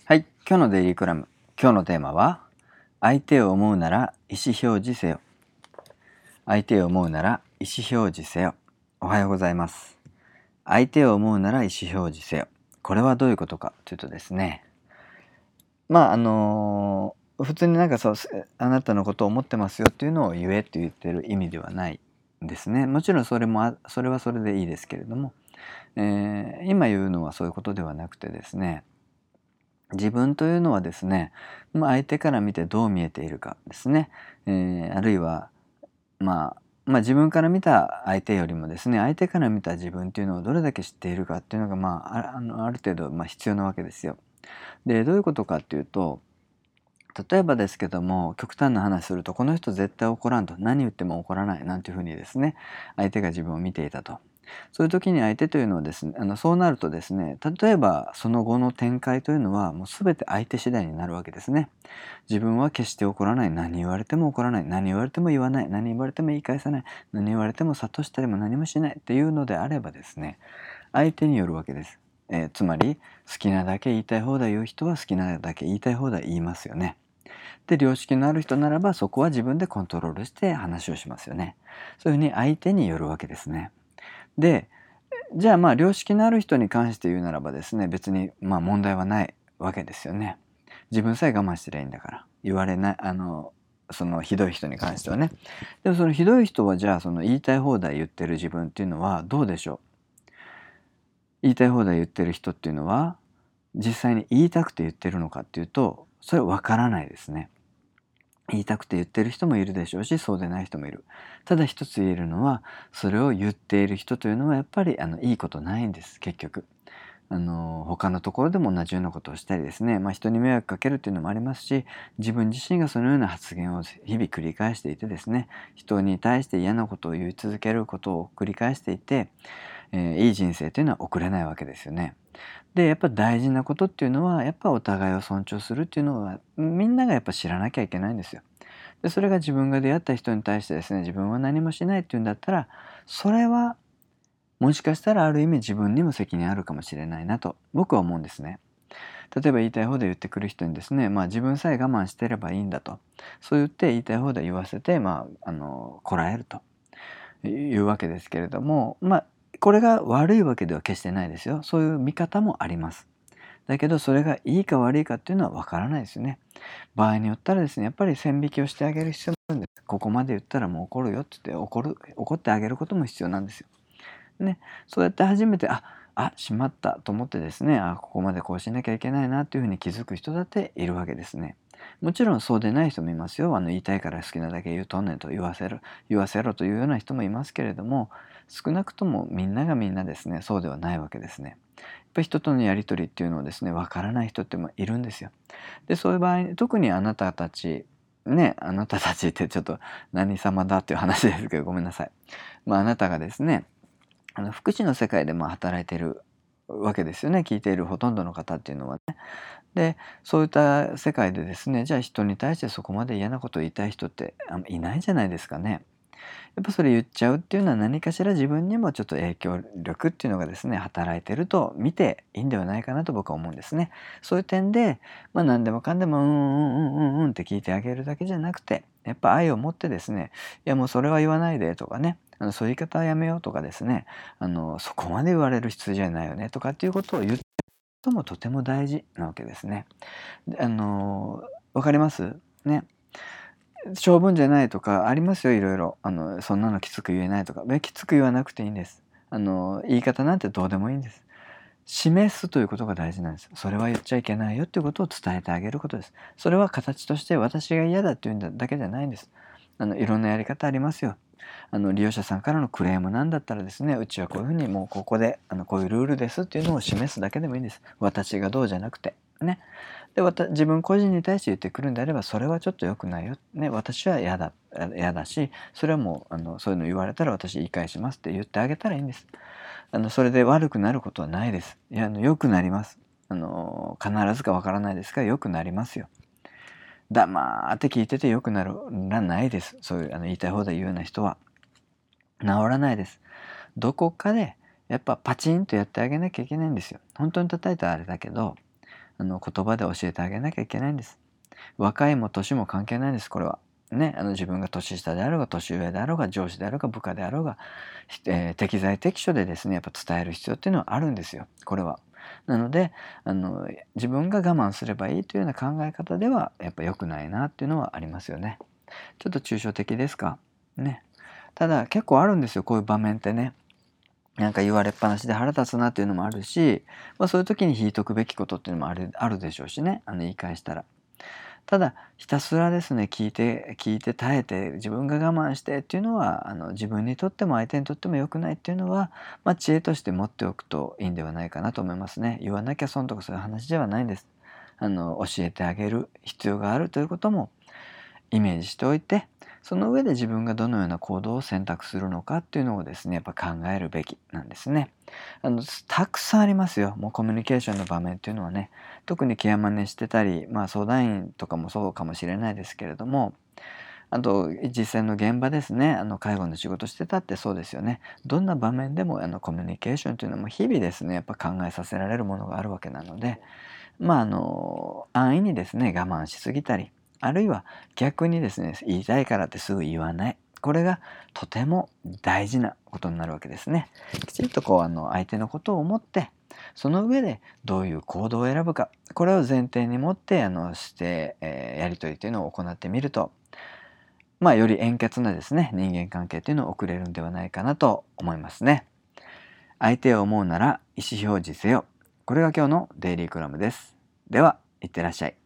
はい、今日のデイリーコラム。今日のテーマは、相手を思うなら意思表示せよ。相手を思うなら意思表示せよ。おはようございます。相手を思うなら意思表示せよ。これはどういうことかというとですね、普通にあなたのことを思ってますよっていうのを言えって言ってる意味ではないんですね。もちろんそれはそれでいいですけれども、今言うのはそういうことではなくてですね、自分というのはですね、相手から見てどう見えているかですね、あるいは、自分から見た相手よりもですね、相手から見た自分というのをどれだけ知っているかっていうのが、ある程度、必要なわけですよ。で、どういうことかっていうと、例えばですけども、極端な話すると、この人絶対怒らんと、何言っても怒らないなんていうふうにですね、相手が自分を見ていたと。そういう時に相手というのはですね、そうなるとですね、例えばその後の展開というのはもう全て相手次第になるわけですね。自分は決して怒らない、何言われても怒らない、何言われても言わない、何言われても言い返さない、何言われても諭したりも何もしないっていうのであればですね、相手によるわけです。つまり好きなだけ言いたい放題言う人は好きなだけ言いたい放題言いますよね。で、良識のある人ならばそこは自分でコントロールして話をしますよね。そういうふうに相手によるわけですね。で、じゃあ良識のある人に関して言うならばですね、別に問題はないわけですよね。自分さえ我慢してりゃいいんだから。言われない、そのひどい人に関してはね。でもそのひどい人はじゃあその言いたい放題言ってる自分っていうのはどうでしょう。言いたい放題言ってる人っていうのは実際に言いたくて言ってるのかっていうと、それはわからないですね。言いたくて言ってる人もいるでしょうし、そうでない人もいる。ただ一つ言えるのは、それを言っている人というのはやっぱりいいことないんです、結局。他のところでも同じようなことをしたりですね、人に迷惑かけるっていうのもありますし、自分自身がそのような発言を日々繰り返していてですね、人に対して嫌なことを言い続けることを繰り返していて、いい人生というのは送れないわけですよね。で、やっぱ大事なことっていうのは、やっぱお互いを尊重するっていうのは、みんながやっぱ知らなきゃいけないんですよ。で、それが自分が出会った人に対してですね、自分は何もしないっていうんだったら、それはもしかしたらある意味自分にも責任あるかもしれないなと僕は思うんですね。例えば言いたい放題言ってくる人にですね、自分さえ我慢してればいいんだと。そう言って言いたい放題言わせて、こらえるというわけですけれども、これが悪いわけでは決してないですよ。そういう見方もあります。だけどそれがいいか悪いかっていうのはわからないですよね。場合によったらですね、やっぱり線引きをしてあげる必要なんです。ここまで言ったらもう怒るよって言って怒ってあげることも必要なんですよ。ね、そうやって初めて、しまったと思ってですね、ここまでこうしなきゃいけないなというふうに気づく人だっているわけですね。もちろんそうでない人もいますよ。言いたいから好きなだけ言うとんねんと言わせろというような人もいますけれども、少なくともみんながみんなですね、そうではないわけですね。やっぱり人とのやり取りっていうのをですね、わからない人ってもいるんですよ。で、そういう場合、特にあなたたち、ね、あなたたちってちょっと何様だっていう話ですけど、ごめんなさい。あなたがですね、福祉の世界で働いているわけですよね。聞いているほとんどの方っていうのはね。で、そういった世界でですね、じゃあ人に対してそこまで嫌なことを言いたい人っていないじゃないですかね。やっぱそれ言っちゃうっていうのは何かしら自分にもちょっと影響力っていうのがですね、働いてると見ていいんではないかなと僕は思うんですね。そういう点で、何でもかんでもって聞いてあげるだけじゃなくて、やっぱ愛を持ってですね、いやもうそれは言わないでとかね、そういう言い方はやめようとかですね、そこまで言われる必要じゃないよねとかっていうことを言うこともとても大事なわけですね。でわかりますね。性分じゃないとかありますよ、いろいろ。そんなのきつく言えないとか。きつく言わなくていいんです。言い方なんてどうでもいいんです。示すということが大事なんです。それは言っちゃいけないよっていうことを伝えてあげることです。それは形として私が嫌だっていうんだけじゃないんです。いろんなやり方ありますよ。利用者さんからのクレームなんだったらですね、うちはこういうふうにもうここでこういうルールですっていうのを示すだけでもいいんです。私がどうじゃなくて。ね。で、自分個人に対して言ってくるんであれば、それはちょっと良くないよ。ね、私は嫌だし、それはもう、そういうの言われたら私言い返しますって言ってあげたらいいんです。それで悪くなることはないです。いや、良くなります。必ずかわからないですが、良くなりますよ。黙って聞いてて良くならないです。そういう言いたい放題言うような人は。治らないです。どこかでやっぱパチンとやってあげなきゃいけないんですよ。本当に叩いたらあれだけど、 言葉で教えてあげなきゃいけないんです。若いも年も関係ないんです、これは。ね、自分が年下であろうが年上であろうが上司であろうが部下であろうが、適材適所でですねやっぱ伝える必要っていうのはあるんですよ、これは。なので自分が我慢すればいいというような考え方ではやっぱ良くないなっていうのはありますよね。ちょっと抽象的ですかね。ただ結構あるんですよ、こういう場面ってね。なんか言われっぱなしで腹立つなっていうのもあるし、そういう時に引いとくべきことっていうのもあるでしょうしね、言い返したら。ただひたすらですね聞いて耐えて自分が我慢してっていうのは自分にとっても相手にとっても良くないっていうのは、知恵として持っておくといいんではないかなと思いますね。言わなきゃ損とかそういう話ではないんです。教えてあげる必要があるということもイメージしておいて、その上で自分がどのような行動を選択するのかっていうのをですねやっぱ考えるべきなんですね。たくさんありますよ、もうコミュニケーションの場面っていうのはね。特にケアマネしてたり、相談員とかもそうかもしれないですけれども、あと実際の現場ですね、介護の仕事してたってそうですよね。どんな場面でもコミュニケーションというのも日々ですねやっぱ考えさせられるものがあるわけなので、安易にですね我慢しすぎたり、あるいは逆にですね言いたいからってすぐ言わない、これがとても大事なことになるわけですね。きちんと相手のことを思って、その上でどういう行動を選ぶか、これを前提に持ってやり取りというのを行ってみると、より円滑なですね人間関係というのを送れるんではないかなと思いますね。相手を思うなら意思表示せよ。これが今日のデイリークラムです。では、いってらっしゃい。